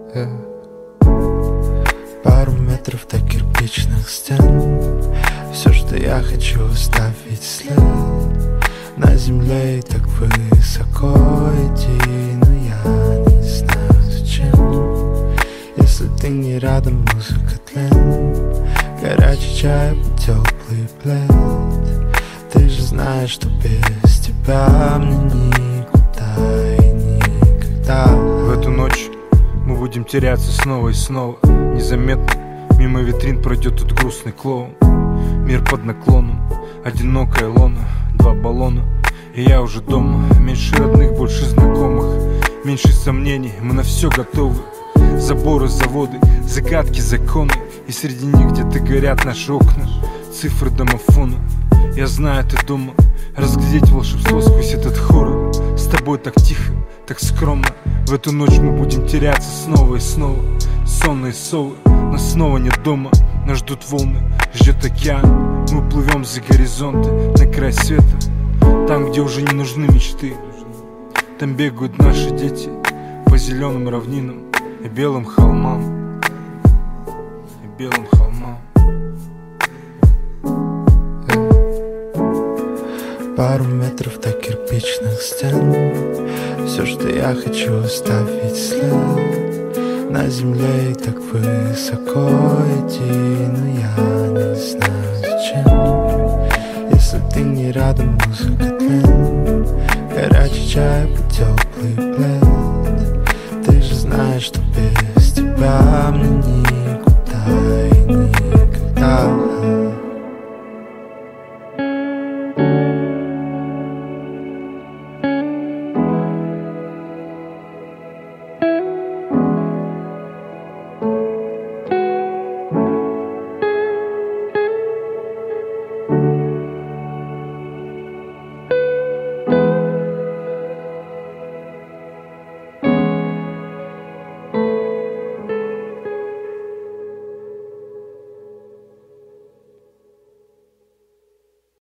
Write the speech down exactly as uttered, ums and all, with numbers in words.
yeah. Пару метров до кирпичных стен. Все, что я хочу, оставить след на земле и так высоко идти. Но я не знаю зачем. Если ты не рядом, музыка тлен, горячий чай под теплый плед. Ты же знаешь, что без тебя мне никуда и никогда. В эту ночь мы будем теряться снова и снова. Незаметно мимо витрин пройдет тут грустный клоун. Мир под наклоном, одинокая лона, два баллона, и я уже дома. Меньше родных, больше знакомых, меньше сомнений, мы на все готовы. Заборы, заводы, загадки, законы, и среди них где-то горят наши окна, цифры домофона. Я знаю, ты дома, разглядеть волшебство сквозь этот хоррор. С тобой так тихо, так скромно. В эту ночь мы будем теряться снова и снова. Сонные совы, но снова нет дома. Нас ждут волны, ждет океан. Мы плывем за горизонты, на край света. Там, где уже не нужны мечты. Там бегают наши дети по зеленым равнинам и белым холмам. И белым холмам. Пару метров до кирпичных стен. Все, что я хочу, оставить след на земле и так высоко идти. Но я не знаю зачем. Если ты не рядом, музыка тлен, горячий чай